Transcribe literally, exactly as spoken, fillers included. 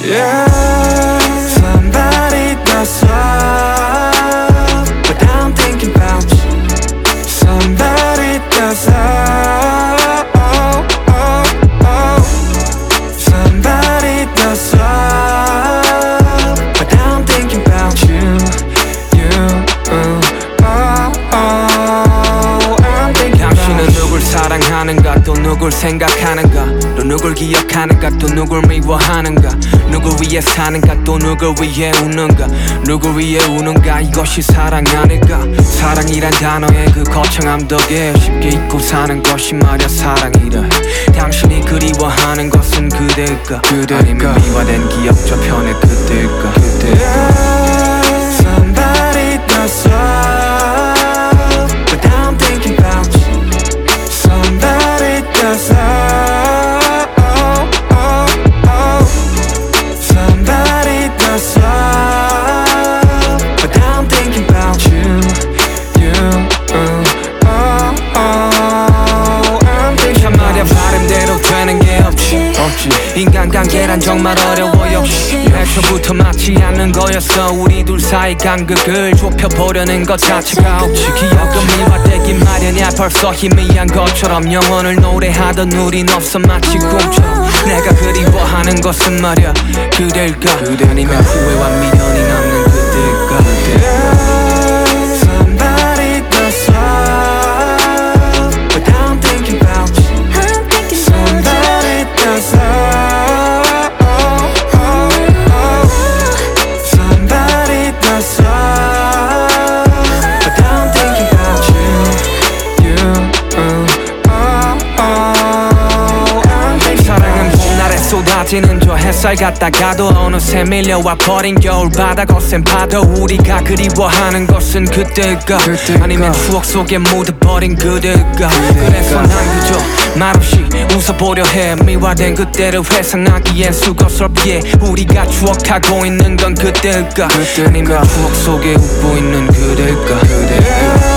Yeah, somebody does up, but I'm thinking about you. Somebody does up, oh, oh, oh. Somebody does up, but I'm thinking about you, you, uh, oh, oh. I'm thinking about 당신은 누굴 사랑하는가 또 누굴 생각하는가 또 누굴 기억하는가 또 누굴 미워하는가 누굴 위해 사는가 또 누굴 위해 우는가 누굴 위해 우는가 이것이 사랑 아닐까 사랑이란 단어의 그 거창함 덕에 쉽게 잊고 사는 것이 말야 사랑이라 당신이 그리워하는 것은 그대일까 그대일까 아니면 미화된 기억 저편의 그대일까 그대일까 Somebody does up, but I'm thinking about you. Somebody does up, oh, oh, oh. Somebody does up, but I'm thinking about you, you, uh, oh, oh. I'm thinking 참 말야 about you. 바람대로 되는 게 없지 없지 인간관계란 정말 어려워 역시 애초부터 맞지 않는 거였어 우리 둘 사이 간극을 좁혀보려는 것 자체가 없지 기억은 미화되긴 마련이야 벌써 희미한 것처럼 영혼을 노래하던 우린 없어 마치 꿈처럼 내가 그리워하는 것은 말야 그대일까 아니면 후회와 미련이 남는 그대일까 Somebody does up, but I'm thinking about you. Somebody does up, oh, oh, oh. Somebody does up, but I'm thinking about you, you, uh, oh, oh. I'm thinking 사랑은 about you. 봄날에 쏟아지는 저 햇살 같다가도 어느새 밀려와 버린 겨울바다 거센 파도 우리가 그리워하는 것은 그때일까 아니면 추억 속에 묻어버린 그대일까 그래서 난 그저 말없이 웃어보려 해 미화된 그때를 회상하기엔 수고스럽게 우리가 추억하고 있는 건 그때일까 아니면 추억 속에 웃고 있는 그대일까